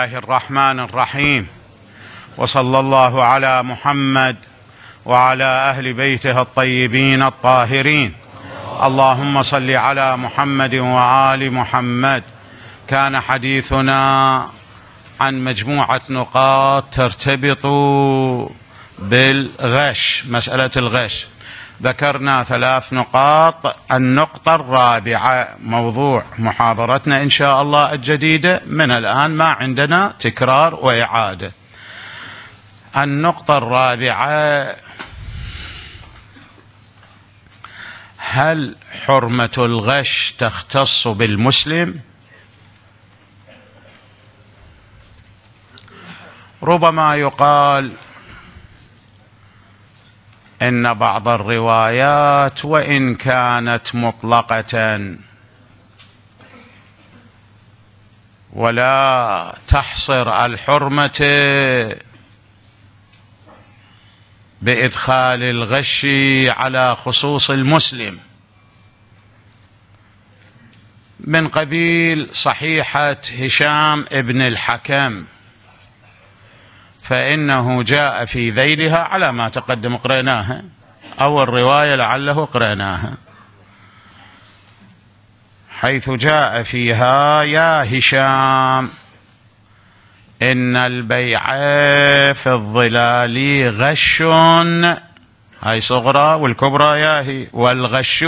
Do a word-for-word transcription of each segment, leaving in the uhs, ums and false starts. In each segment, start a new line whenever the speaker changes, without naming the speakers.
الله الرحمن الرحيم، وصلى الله على محمد وعلى أهل بيته الطيبين الطاهرين. اللهم صل على محمد وآل محمد. كان حديثنا عن مجموعة نقاط ترتبط بالغش، مسألة الغش. ذكرنا ثلاث نقاط. النقطة الرابعة موضوع محاضرتنا إن شاء الله الجديدة، من الآن ما عندنا تكرار وإعادة. النقطة الرابعة: هل حرمة الغش تختص بالمسلم؟ ربما يقال إن بعض الروايات وإن كانت مطلقة ولا تحصر الحرمة بإدخال الغش على خصوص المسلم، من قبيل صحيحة هشام ابن الحكم، فإنه جاء في ذيلها على ما تقدم قرأناها، أول رواية لعله قرأناها، حيث جاء فيها: يا هشام إن البيع في الظلال غش، هاي صغرى، والكبرى ياهي، والغش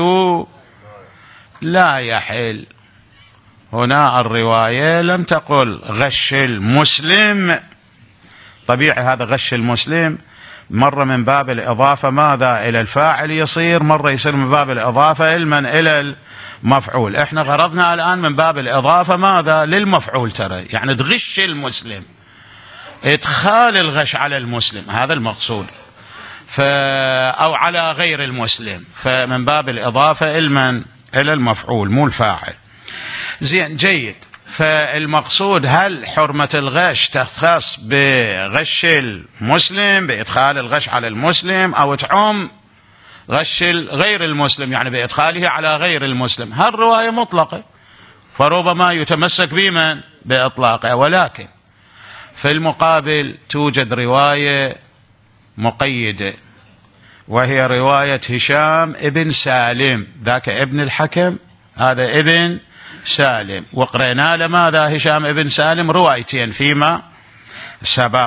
لا يحل. هنا الرواية لم تقل غش المسلم، طبيعي هذا غش المسلم مرة من باب الإضافة ماذا إلى الفاعل يصير، مرة يصير من باب الإضافة المن إلى المفعول. إحنا غرضنا الآن من باب الإضافة ماذا للمفعول، ترى يعني تغش المسلم، إدخال الغش على المسلم، هذا المقصود، ف... أو على غير المسلم، فمن باب الإضافة المن إلى المفعول مو الفاعل. زين، جيد. فالمقصود: هل حرمة الغش تختص بغش المسلم، بإدخال الغش على المسلم، أو تعم غش غير المسلم يعني بإدخاله على غير المسلم؟ هالرواية مطلقة، فربما يتمسك بمن بإطلاقها، ولكن في المقابل توجد رواية مقيدة، وهي رواية هشام ابن سالم، ذاك ابن الحكم، هذا ابن سالم، وقرأنا لماذا هشام ابن سالم روايتين فيما سبق.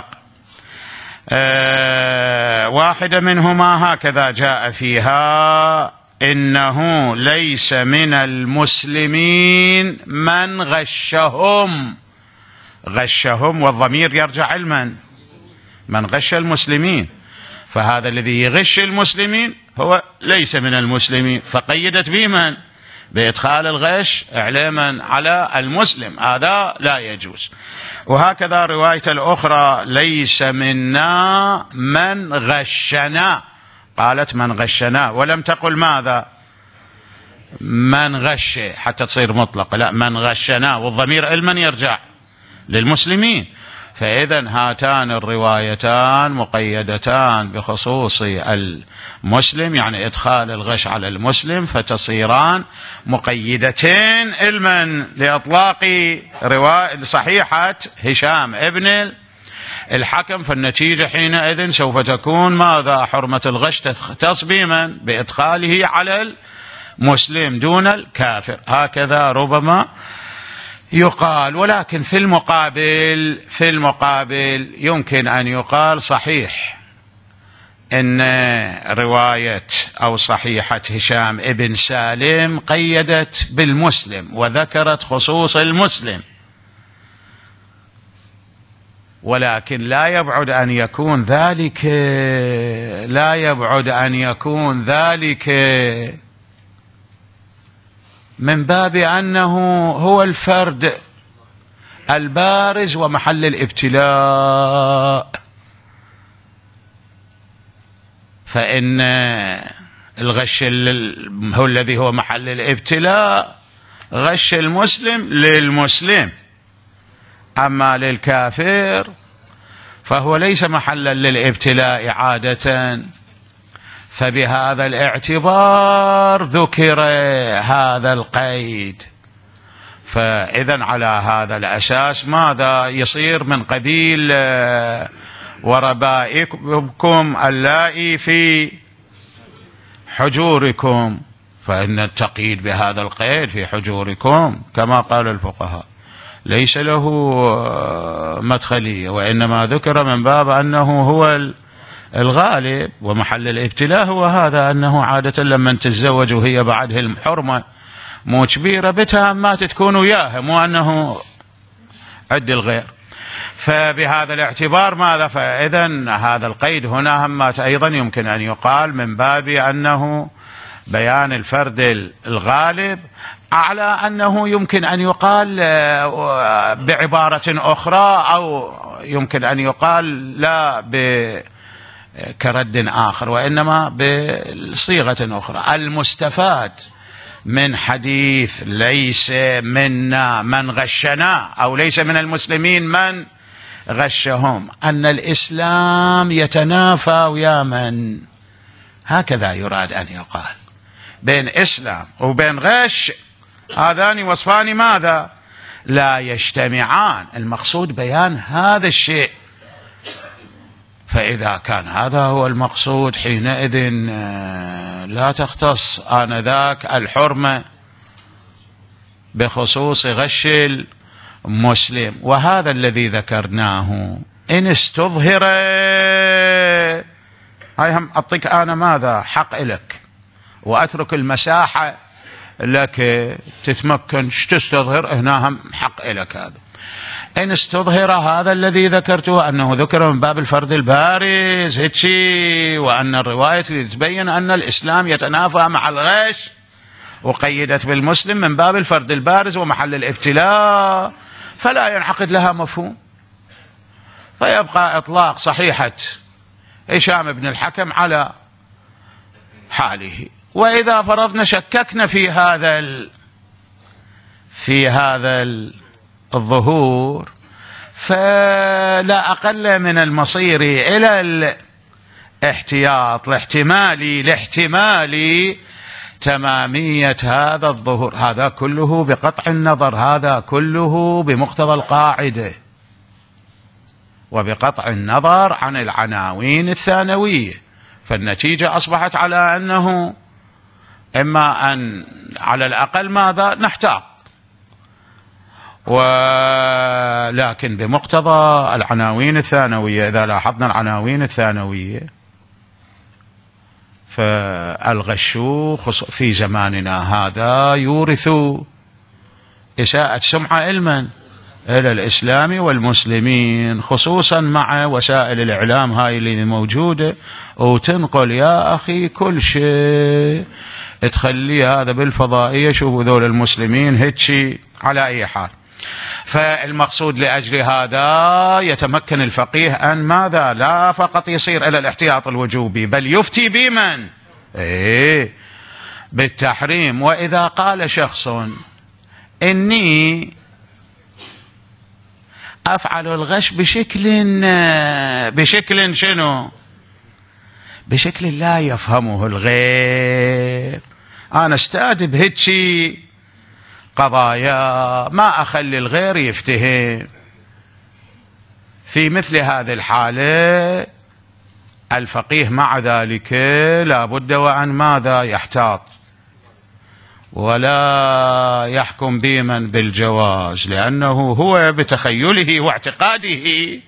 أه واحدة منهما هكذا جاء فيها: إنه ليس من المسلمين من غشهم. غشهم والضمير يرجع علما من غش المسلمين، فهذا الذي يغش المسلمين هو ليس من المسلمين، فقيدت بمن بإدخال الغش إعلاما على المسلم، هذا لا يجوز. وهكذا رواية الأخرى: ليس منا من غشنا، قالت من غشنا، ولم تقل ماذا من غش حتى تصير مطلقة، لا، من غشنا، والضمير المن يرجع للمسلمين. فإذا هاتان الروايتان مقيدتان بخصوص المسلم، يعني إدخال الغش على المسلم، فتصيران مقيدتين علما لإطلاق رواية صحيحة هشام ابن الحكم. فالنتيجة حينئذ سوف تكون ماذا؟ حرمة الغش تختص بمن بإدخاله على المسلم دون الكافر، هكذا ربما يقال. ولكن في المقابل في المقابل يمكن أن يقال: صحيح إن رواية أو صحيحة هشام ابن سالم قيدت بالمسلم وذكرت خصوص المسلم، ولكن لا يبعد أن يكون ذلك لا يبعد أن يكون ذلك من باب أنه هو الفرد البارز ومحل الابتلاء، فإن الغش هو الذي هو محل الابتلاء، غش المسلم للمسلم، أما للكافر فهو ليس محلا للابتلاء عادة. فبهذا الاعتبار ذكر هذا القيد، فإذا على هذا الأساس ماذا يصير من قبيل وربائكم اللائي في حجوركم، فإن التقييد بهذا القيد في حجوركم كما قال الفقهاء ليس له مدخلية، وإنما ذكر من باب أنه هو الغالب، ومحل الابتلاء هو هذا، أنه عادة لما تتزوج وهي بعدها الحرمة مو كبيرة بتها ما تكون وياها، مو أنه عد الغير. فبهذا الاعتبار ماذا؟ فإذا هذا القيد هنا همات أيضا يمكن أن يقال من باب أنه بيان الفرد الغالب، على أنه يمكن أن يقال بعبارة أخرى، أو يمكن أن يقال لا كرد آخر، وإنما بصيغة أخرى. المستفاد من حديث ليس منا من غشنا، أو ليس من المسلمين من غشهم، أن الإسلام يتنافى ويا من، هكذا يراد أن يقال، بين إسلام وبين غش هذان وصفان ماذا؟ لا يجتمعان، المقصود بيان هذا الشيء. فإذا كان هذا هو المقصود حينئذ لا تختص آنذاك الحرمة بخصوص غش المسلم. وهذا الذي ذكرناه إن استظهر، هاي هم أعطيك أنا ماذا حق إلك وأترك المساحة لك تتمكن تستظهر، هنا هم حق إلك. هذا إن استظهر هذا الذي ذكرته أنه ذكر من باب الفرد البارز هيتشي، وأن الرواية تبين أن الإسلام يتنافى مع الغش، وقيدت بالمسلم من باب الفرد البارز ومحل الابتلاء، فلا ينعقد لها مفهوم، فيبقى إطلاق صحيحة هشام بن الحكم على حاله. وإذا فرضنا شككنا في هذا ال... في هذا الظهور، فلا أقل من المصير إلى الاحتياط الاحتمالي لاحتمال تمامية هذا الظهور. هذا كله بقطع النظر، هذا كله بمقتضى القاعدة، وبقطع النظر عن العناوين الثانوية. فالنتيجة أصبحت على أنه إما أن على الأقل ماذا نحتاط، ولكن بمقتضى العناوين الثانوية. إذا لاحظنا العناوين الثانوية فالغش في زماننا هذا يورث إساءة سمعة علما إلى الإسلام والمسلمين، خصوصا مع وسائل الإعلام هاي اللي موجودة، وتنقل يا أخي كل شيء، تخلي هذا بالفضائية شوفوا ذول المسلمين هيتشي. على أي حال، فالمقصود لأجل هذا يتمكن الفقيه أن ماذا؟ لا فقط يصير إلى الاحتياط الوجوبي، بل يفتي بمن؟ إيه بالتحريم. وإذا قال شخص إني أفعل الغش بشكل بشكل شنو؟ بشكل لا يفهمه الغير، أنا استأدب هيتشي قضايا ما أخلي الغير يفتهم. في مثل هذه الحالة الفقيه مع ذلك لا بد وأن ماذا؟ يحتاط ولا يحكم بمن بالجواز، لأنه هو بتخيله واعتقاده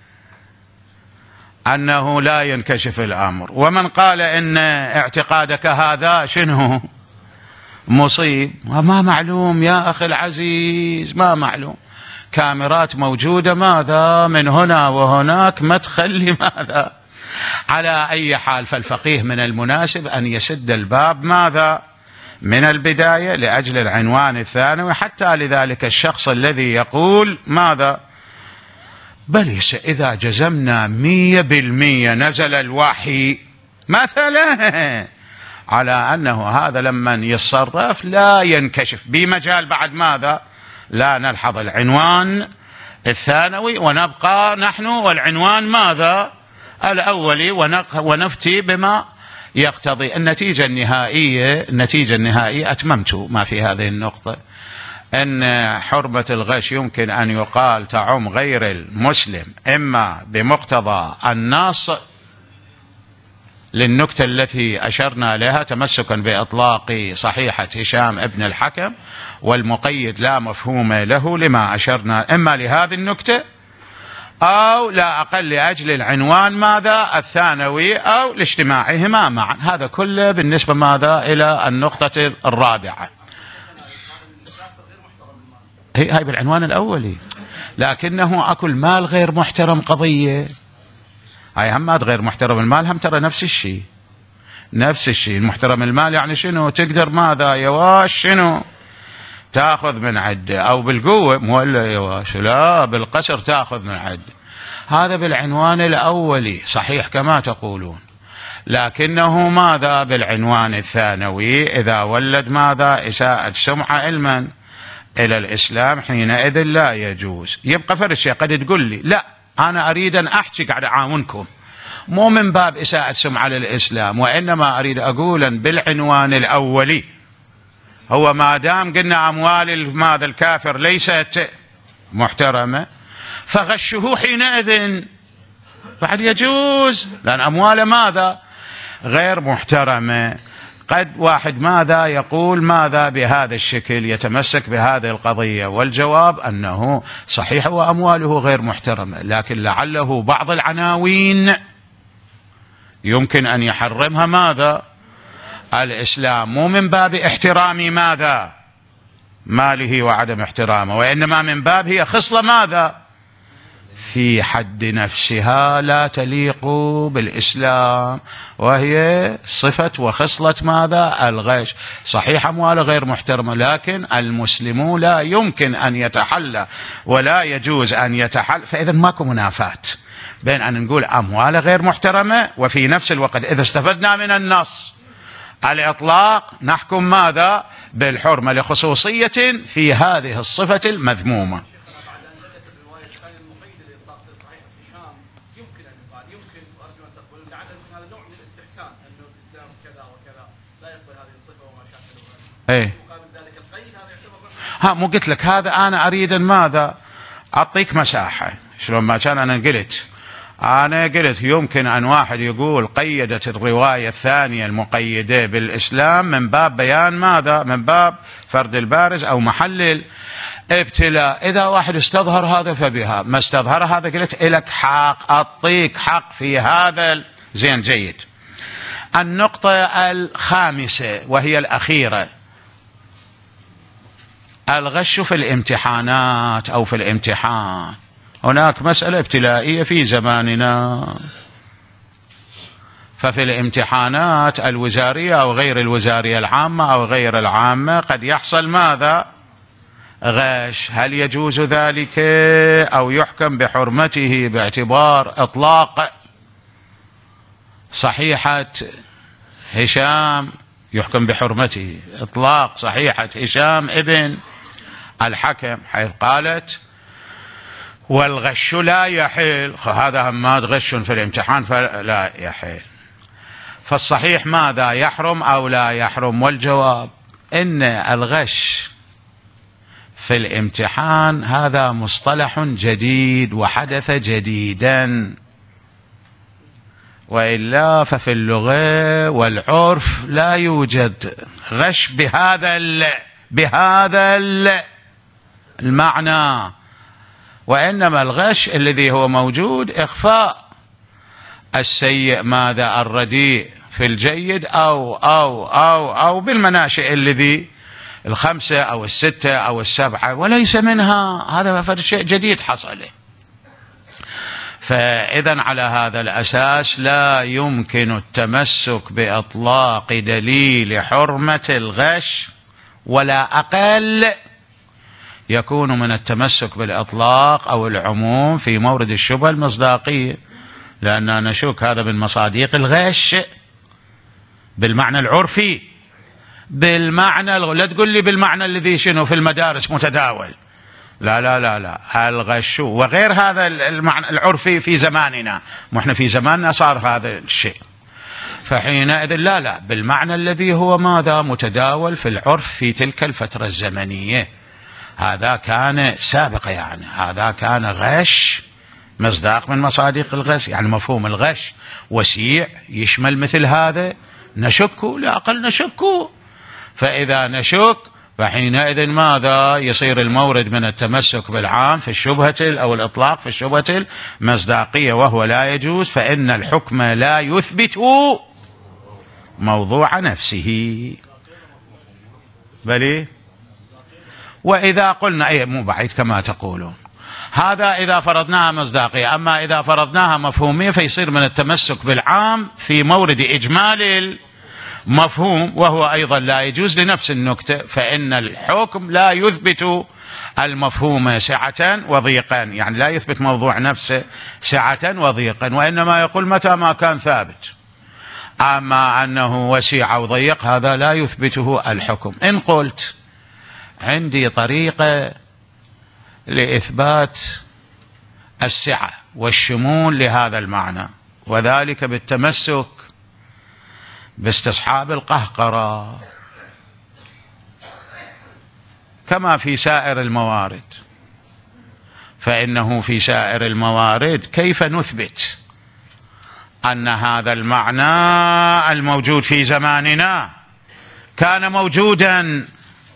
أنه لا ينكشف الأمر. ومن قال إن اعتقادك هذا شنو مصيب، ما معلوم يا أخي العزيز، ما معلوم، كاميرات موجودة ماذا من هنا وهناك، ما تخلي ماذا. على أي حال، فالفقيه من المناسب أن يسد الباب ماذا من البداية لأجل العنوان الثانوي، حتى لذلك الشخص الذي يقول ماذا بل إذا جزمنا مية بالمية نزل الوحي مثلا على أنه هذا لمن يتصرف لا ينكشف بمجال بعد ماذا لا نلحظ العنوان الثانوي، ونبقى نحن والعنوان ماذا الأولي، ونفتي بما يقتضي النتيجة النهائية. النتيجة النهائية أتممت ما في هذه النقطة، أن حرمة الغش يمكن أن يقال تعم غير المسلم إما بمقتضى النص للنكتة التي أشرنا لها تمسكا بإطلاق صحيحة هشام ابن الحكم، والمقيد لا مفهوم له لما أشرنا إما لهذه النكتة أو لا أقل لأجل العنوان ماذا الثانوي أو لاجتماعهما معا. هذا كله بالنسبة ماذا إلى النقطة الرابعة. هي هاي بالعنوان الأولي، لكنه أكل مال غير محترم قضية. هاي همات غير محترم المال هم ترى نفس الشيء نفس الشيء. المحترم المال يعني شنو؟ تقدر ماذا يواش شنو تأخذ من عده، أو بالقوة مو إلا يواش، لا بالقسر تأخذ من عده. هذا بالعنوان الأولي صحيح كما تقولون، لكنه ماذا بالعنوان الثانوي إذا ولد ماذا إساءة سمعة علما إلى الإسلام حينئذ لا يجوز. يبقى فرق شيء قد تقول لي لا أنا أريد أن أحكي قاعد أعاونكم مو من باب إساءة سمعة للإسلام، وإنما أريد أقولا بالعنوان الأولي هو ما دام قلنا أموال ماذا الكافر ليست محترمة فغشه حينئذ بعد يجوز، لأن أمواله ماذا غير محترمة. قد واحد ماذا يقول ماذا بهذا الشكل يتمسك بهذه القضية، والجواب أنه صحيح وأمواله غير محترمة، لكن لعله بعض العناوين يمكن أن يحرمها ماذا الإسلام، مو من باب احترام ماذا ماله وعدم احترامه، وإنما من باب هي خصلة ماذا في حد نفسها لا تليق بالإسلام، وهي صفة وخصلة ماذا الغش. صحيح أمواله غير محترمة، لكن المسلم لا يمكن أن يتحلى ولا يجوز أن يتحل. فإذا ماكو منافاة بين أن نقول أمواله غير محترمة وفي نفس الوقت إذا استفدنا من النص الإطلاق نحكم ماذا بالحرمة لخصوصية في هذه الصفة المذمومة. ايه ها مو قلت لك هذا انا اريد ماذا اعطيك مساحه. شلون ما كان انا قلت انا قلت يمكن ان واحد يقول قيدت الروايه الثانيه المقيده بالاسلام من باب بيان ماذا من باب فرد البارز او محل الابتلاء. اذا واحد استظهر هذا فبها، ما استظهر هذا قلت لك حق اعطيك حق في هذا. زين جيد. النقطه الخامسه وهي الاخيره، الغش في الامتحانات أو في الامتحان. هناك مسألة ابتلائية في زماننا، ففي الامتحانات الوزارية أو غير الوزارية العامة أو غير العامة قد يحصل ماذا غش. هل يجوز ذلك أو يحكم بحرمته باعتبار إطلاق صحيحة هشام يحكم بحرمته إطلاق صحيحة هشام ابن الحكم حيث قالت والغش لا يحل، هذا همات غش في الامتحان فلا يحل. فالصحيح ماذا يحرم أو لا يحرم؟ والجواب إن الغش في الامتحان هذا مصطلح جديد وحدث جديدا، وإلا ففي اللغة والعرف لا يوجد غش بهذا بهذا المعنى، وإنما الغش الذي هو موجود إخفاء السيء ماذا الرديء في الجيد أو أو أو أو بالمناشئ الذي الخمسة أو الستة أو السبعة وليس منها. هذا فرق شيء جديد حصل. فإذا على هذا الأساس لا يمكن التمسك بإطلاق دليل حرمة الغش، ولا أقل يكون من التمسك بالإطلاق أو العموم في مورد الشبهة المصداقية، لأننا نشك هذا من مصاديق الغش بالمعنى العرفي، بالمعنى لا تقول لي بالمعنى الذي شنو في المدارس متداول، لا لا لا لا الغش وغير هذا المعنى العرفي في زماننا، واحنا في زماننا صار هذا الشيء. فحينئذ لا لا بالمعنى الذي هو ماذا متداول في العرف في تلك الفترة الزمنية. هذا كان سابقة، يعني هذا كان غش، مصداق من مصادق الغش، يعني مفهوم الغش وسيع يشمل مثل هذا، نشك لا أقل نشك. فإذا نشك فحينئذ ماذا يصير المورد من التمسك بالعام في الشبهة أو الإطلاق في الشبهة المصداقية، وهو لا يجوز، فإن الحكم لا يثبت موضوع نفسه. بلي وإذا قلنا أي مو بعيد كما تقولون، هذا إذا فرضناها مصداقية. أما إذا فرضناها مفهومية فيصير من التمسك بالعام في مورد إجمال المفهوم، وهو أيضا لا يجوز لنفس النكتة، فإن الحكم لا يثبت المفهوم سعة وضيقا، يعني لا يثبت موضوع نفسه سعة وضيقا، وإنما يقول متى ما كان ثابت. أما أنه وسيع أو ضيق هذا لا يثبته الحكم. إن قلت عندي طريقة لإثبات السعة والشمول لهذا المعنى، وذلك بالتمسك باستصحاب القهقرة كما في سائر الموارد، فإنه في سائر الموارد كيف نثبت أن هذا المعنى الموجود في زماننا كان موجودا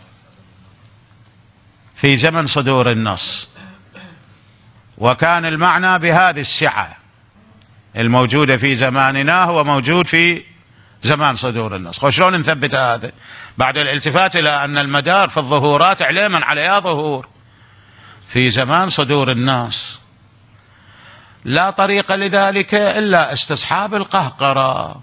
في زمن صدور النص، وكان المعنى بهذه السعة الموجودة في زماننا هو موجود في زمان صدور النص. وشلون نثبت هذا بعد الالتفات إلى أن المدار في الظهورات علما عليها ظهور في زمان صدور النص؟ لا طريق لذلك إلا استصحاب القهقرة،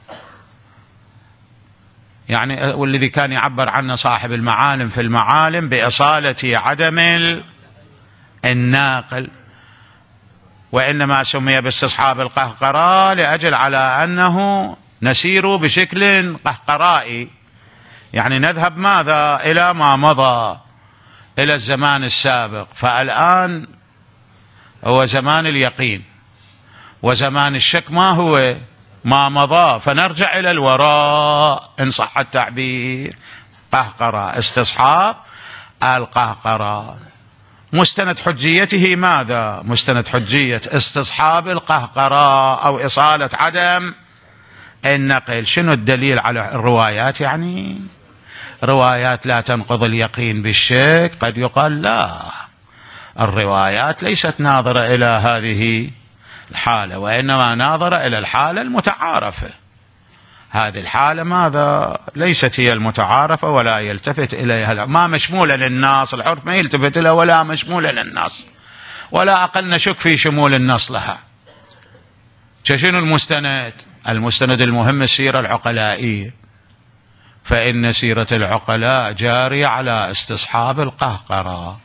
يعني والذي كان يعبر عنه صاحب المعالم في المعالم بإصالة عدم الناقل، وإنما سمي باستصحاب القهقرة لأجل على أنه نسير بشكل قهقرائي، يعني نذهب ماذا إلى ما مضى، إلى الزمان السابق. فالآن هو زمان اليقين، وزمان الشك ما هو ما مضى، فنرجع إلى الوراء إن صح التعبير. قهقرة استصحاب القهقرة، مستند حجيته ماذا؟ مستند حجية استصحاب القهقرة أو إصالة عدم النقل. شنو الدليل على الروايات؟ يعني روايات لا تنقض اليقين بالشك، قد يقال لا، الروايات ليست ناظرة إلى هذه الحالة، وإنما ناظرة إلى الحالة المتعارفة. هذه الحالة ماذا؟ ليست هي المتعارفة ولا يلتفت إليها، ما مشمولة للنص، العرف ما يلتفت لها ولا مشمولة للنص، ولا أقل نشك في شمول النص لها. شنو المستند؟ المستند المهم السيرة العقلائية، فإن سيرة العقلاء جارية على استصحاب القهقرة.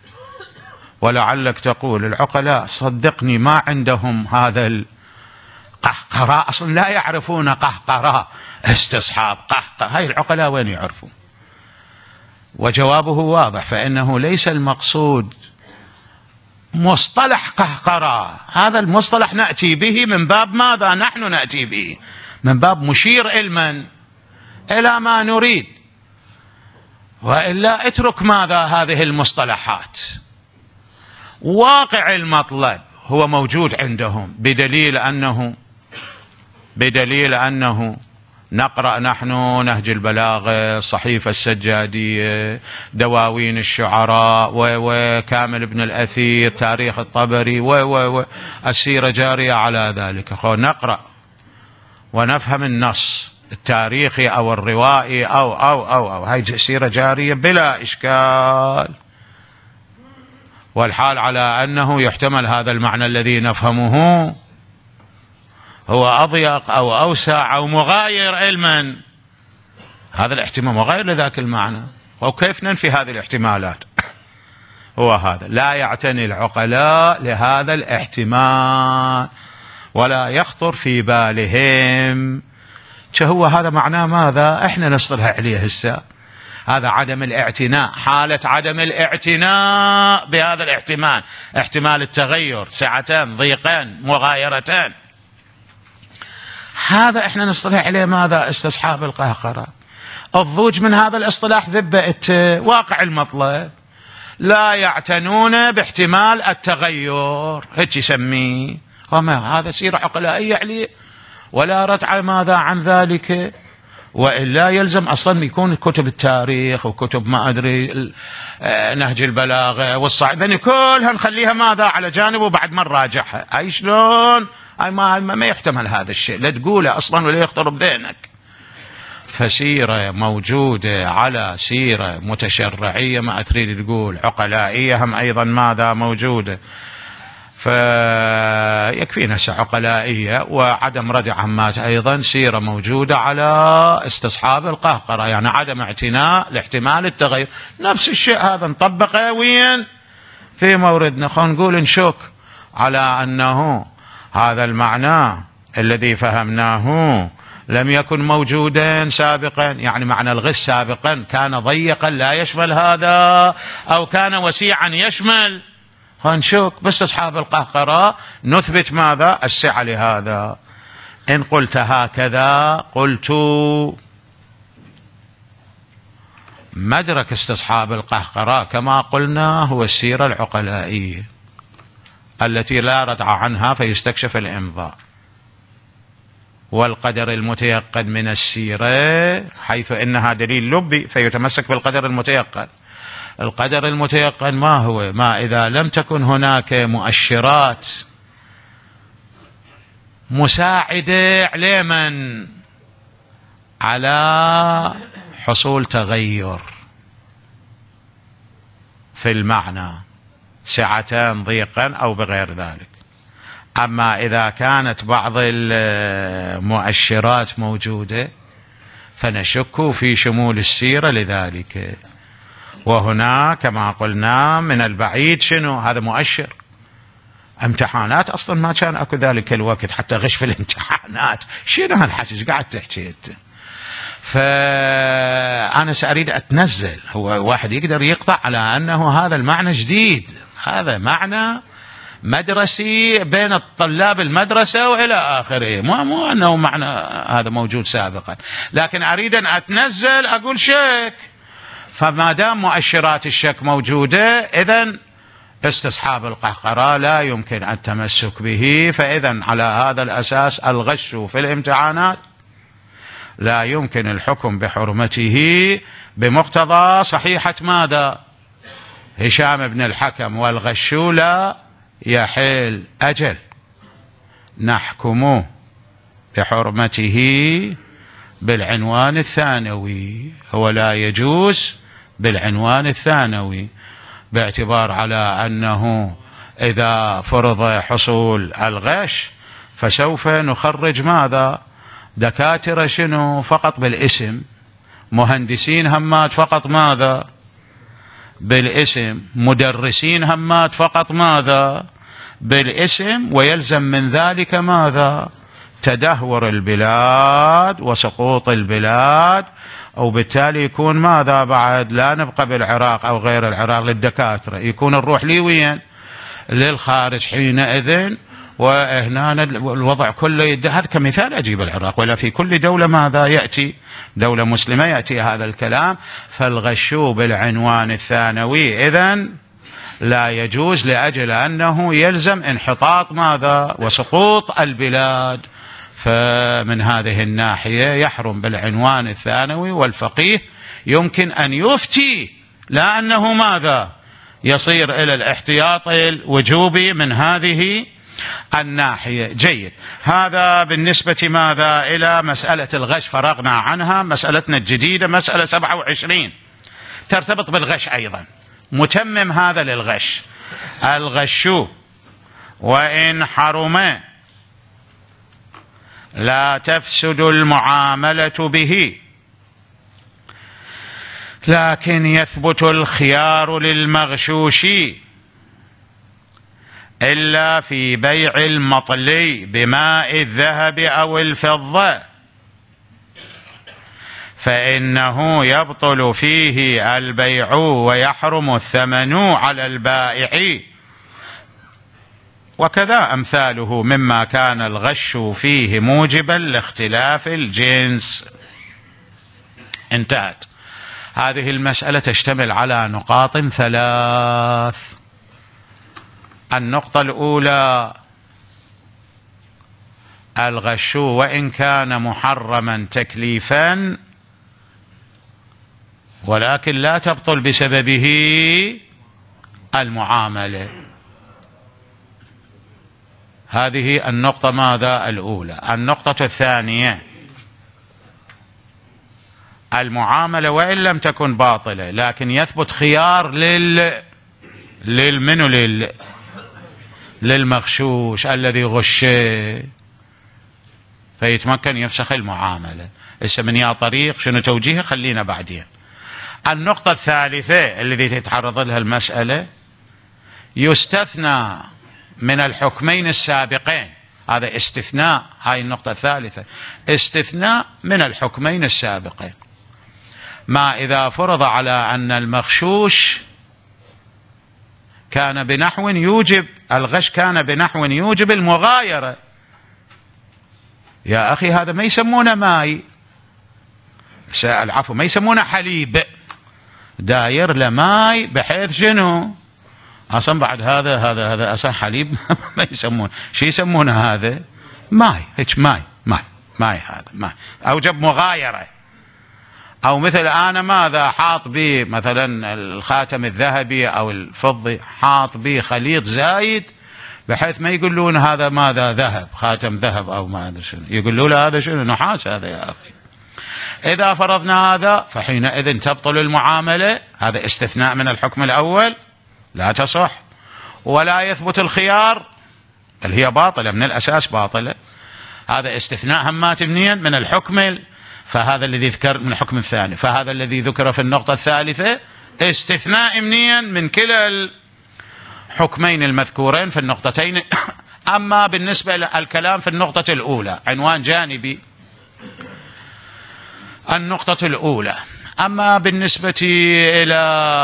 ولعلك تقول العقلاء صدقني ما عندهم هذا القهقرة، أصلا لا يعرفون قهقرة استصحاب قهقرة، هاي العقلاء وين يعرفون؟ وجوابه واضح، فإنه ليس المقصود مصطلح قهقرة، هذا المصطلح نأتي به من باب ماذا؟ نحن نأتي به من باب مشير علما إلى ما نريد، وإلا اترك ماذا هذه المصطلحات. واقع المطلب هو موجود عندهم، بدليل أنه بدليل أنه نقرأ نحن نهج البلاغة، الصحيفة السجادية، دواوين الشعراء، وكامل ابن الأثير، تاريخ الطبري، والسيرة جارية على ذلك. نقرأ ونفهم النص التاريخي أو الروائي أو أو أو, أو. هاي سيرة جارية بلا إشكال، والحال على أنه يحتمل هذا المعنى الذي نفهمه هو أضيق أو أوسع أو مغاير علما، هذا الاحتمال مغاير لذاك المعنى، وكيف ننفي هذه الاحتمالات؟ هو هذا لا يعتني العقلاء لهذا الاحتمال ولا يخطر في بالهم. هو هذا معناه ماذا؟ احنا نصطلح عليه هسه، هذا عدم الاعتناء، حالة عدم الاعتناء بهذا الاحتمال، احتمال التغير، سعتان ضيقان مغايرتان، هذا احنا نصطلح عليه ماذا؟ استصحاب القهقرة. الضوج من هذا الاصطلاح ذبة واقع المطلب، لا يعتنون باحتمال التغير، هيك يسميه. وما هذا سيرة عقلائية عليه ولا رتع ماذا عن ذلك، وإلا يلزم أصلا يكون كتب التاريخ وكتب ما أدري نهج البلاغة والصعيد كلها نخليها ماذا على جانب وبعد ما نراجعها. أي شلون؟ أي ما, ما يحتمل هذا الشيء، لا تقوله أصلا ولا يخطر بذهنك. فسيرة موجودة على سيرة متشرعية ما تريد تقول عقلائية هم أيضا ماذا موجودة، فيكفينا عقلائية وعدم ردع عمات أيضا سيرة موجودة على استصحاب القهقرة، يعني عدم اعتناء لاحتمال التغير. نفس الشيء هذا نطبقه وين في موردنا، خلينا نقول نشك على أنه هذا المعنى الذي فهمناه لم يكن موجودا سابقا، يعني معنى الغش سابقا كان ضيقا لا يشمل هذا أو كان وسيعا يشمل، خنشوك بس أصحاب القهقرة نثبت ماذا السعة لهذا. إن قلت هكذا قلت مدرك استصحاب القهقرة كما قلنا هو السيرة العقلائية التي لا ردع عنها فيستكشف الإمضاء، والقدر المتيقن من السيرة حيث إنها دليل لبي فيتمسك بالقدر المتيقن. القدر المتيقن ما هو؟ ما إذا لم تكن هناك مؤشرات مساعدة على من على حصول تغير في المعنى سعتان ضيقا أو بغير ذلك. أما إذا كانت بعض المؤشرات موجودة فنشك في شمول السيرة لذلك. وهنا كما قلنا من البعيد شنو هذا مؤشر امتحانات، أصلا ما كان أكو ذلك الوقت حتى غش في الامتحانات، شنو هالحكي قاعد تحكي انت؟ فأنا سأريد أتنزل، هو واحد يقدر يقطع على أنه هذا المعنى جديد، هذا معنى مدرسي بين الطلاب المدرسة وإلى آخره، مو مو أنه معنى هذا موجود سابقا، لكن أريد أن أتنزل أقول شك. فما دام مؤشرات الشك موجودة إذن استصحاب القهقرة لا يمكن التمسك به، فإذن على هذا الأساس الغش في الامتحانات لا يمكن الحكم بحرمته بمقتضى صحيحة ماذا هشام بن الحكم، والغش لا يحل. أجل نحكم بحرمته بالعنوان الثانوي، هو لا يجوز بالعنوان الثانوي، باعتبار على أنه إذا فرض حصول الغش فسوف نخرج ماذا دكاترة شنو فقط بالاسم، مهندسين همات فقط ماذا بالاسم، مدرسين همات فقط ماذا بالاسم، ويلزم من ذلك ماذا تدهور البلاد وسقوط البلاد، وبالتالي يكون ماذا بعد لا نبقى بالعراق أو غير العراق للدكاترة، يكون الروح لي وين للخارج حينئذ. وهنا الوضع كله يد... هذا كمثال أجيب العراق، ولا في كل دولة ماذا يأتي دولة مسلمة يأتي هذا الكلام. فالغش بالعنوان الثانوي إذن لا يجوز لأجل أنه يلزم انحطاط ماذا وسقوط البلاد، فمن هذه الناحية يحرم بالعنوان الثانوي، والفقيه يمكن أن يفتي لا أنه ماذا يصير إلى الاحتياط الوجوبي من هذه الناحية. جيد، هذا بالنسبة ماذا إلى مسألة الغش فرغنا عنها. مسألتنا الجديدة مسألة سبعة وعشرين ترتبط بالغش أيضا، متمم هذا للغش. الغش وإن حرم لا تفسد المعاملة به، لكن يثبت الخيار للمغشوش إلا في بيع المطلي بماء الذهب أو الفضة، فإنه يبطل فيه البيع ويحرم الثمن على البائع، وكذا أمثاله مما كان الغش فيه موجبا لاختلاف الجنس. انتهت. هذه المسألة تشتمل على نقاط ثلاث. النقطة الأولى: الغش وإن كان محرما تكليفا ولكن لا تبطل بسببه المعاملة. هذه النقطة ماذا؟ الأولى. النقطة الثانية: المعاملة وإن لم تكن باطلة لكن يثبت خيار لل للمنو لل للمغشوش الذي غشه فيتمكن يفسخ المعاملة. إسا من يا طريق شنو توجيهه خلينا بعدين. النقطة الثالثة التي تتعرض لها المسألة: يستثنى من الحكمين السابقين. هذا استثناء. هاي النقطة الثالثة: استثناء من الحكمين السابقين. ما إذا فرض على أن المغشوش كان بنحو يوجب الغش كان بنحو يوجب المغايرة. يا أخي هذا ما يسمونه ماي، العفو، ما يسمونه حليب، داير لماي بحيث شنو أصلا بعد هذا هذا هذا أصلا حليب ما يسمونه. شو يسمونه هذا؟ ماي، هيك ماي ماي ماي هذا ماي أوجب مغايرة. أو مثل أنا ماذا حاط بي مثلا الخاتم الذهبي أو الفضي، حاط بي خليط زايد بحيث ما يقولون هذا ماذا ذهب، خاتم ذهب أو ما أدري شنو، يقولوا له هذا شنو نحاس هذا يا أخي. إذا فرضنا هذا فحينئذ تبطل المعاملة. هذا استثناء من الحكم الأول لا تصح، ولا يثبت الخيار بل هي باطلة من الأساس باطلة. هذا استثناء همات منين؟ من الحكم، فهذا الذي ذكر من الحكم الثاني. فهذا الذي ذكر في النقطة الثالثة استثناء منين؟ من كلا الحكمين المذكورين في النقطتين. أما بالنسبة للكلام في النقطة الأولى عنوان جانبي النقطة الأولى. أما بالنسبة إلى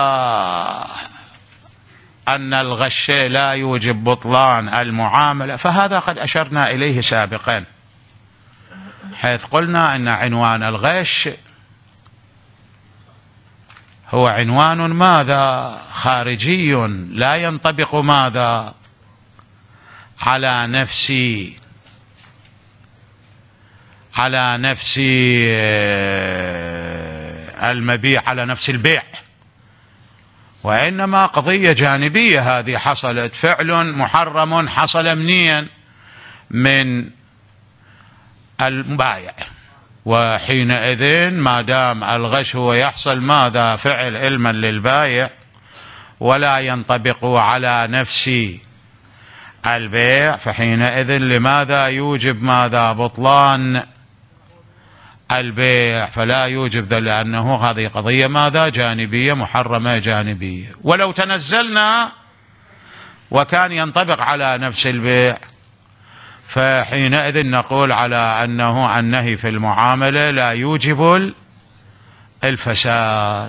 أن الغش لا يوجب بطلان المعاملة فهذا قد أشرنا إليه سابقا، حيث قلنا أن عنوان الغش هو عنوان ماذا؟ خارجي، لا ينطبق ماذا؟ على نفسي على نفس المبيع، على نفس البيع، وإنما قضية جانبية. هذه حصلت فعل محرم حصل منين؟ من المبايع. وحينئذ ما دام الغش هو يحصل ماذا؟ فعل علما للبايع ولا ينطبق على نفس البيع، فحينئذ لماذا يوجب ماذا؟ بطلان البيع. فلا يوجب ذا لأنه هذه قضية ماذا؟ جانبية محرمة جانبية. ولو تنزلنا وكان ينطبق على نفس البيع فحينئذ نقول على أنه النهي في المعاملة لا يوجب الفساد.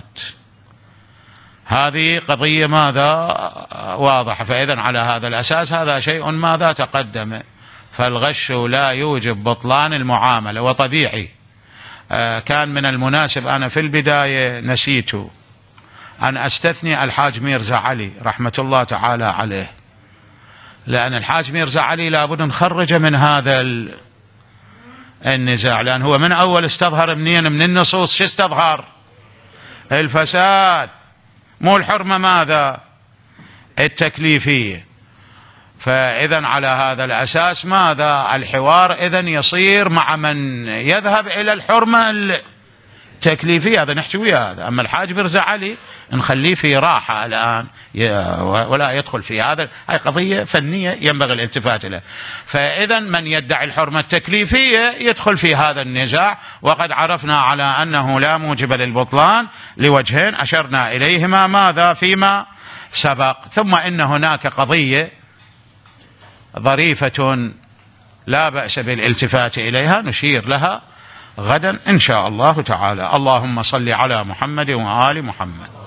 هذه قضية ماذا؟ واضحة. فإذن على هذا الأساس هذا شيء ماذا؟ تقدم. فالغش لا يوجب بطلان المعاملة. وطبيعي كان من المناسب أنا في البداية نسيت أن أستثني الحاج ميرزا علي رحمة الله تعالى عليه، لأن الحاج ميرزا علي لابد نخرج من هذا النزاع، لأن هو من أول استظهر منين؟ من النصوص. شو استظهر؟ الفساد، مو الحرمة ماذا؟ التكليفية. فإذن على هذا الأساس ماذا؟ الحوار إذن يصير مع من يذهب إلى الحرمة التكليفية. هذا نحكي ويا هذا. أما الحاج ميرزا علي نخليه في راحة الآن ولا يدخل في هذا. هاي قضية فنية ينبغي الالتفات إليها. فإذن من يدعي الحرمة التكليفية يدخل في هذا النزاع. وقد عرفنا على أنه لا موجب للبطلان لوجهين أشرنا إليهما ماذا؟ فيما سبق. ثم إن هناك قضية ظريفة لا بأس بالالتفات إليها نشير لها غدا إن شاء الله تعالى. اللهم صل على محمد وآل محمد.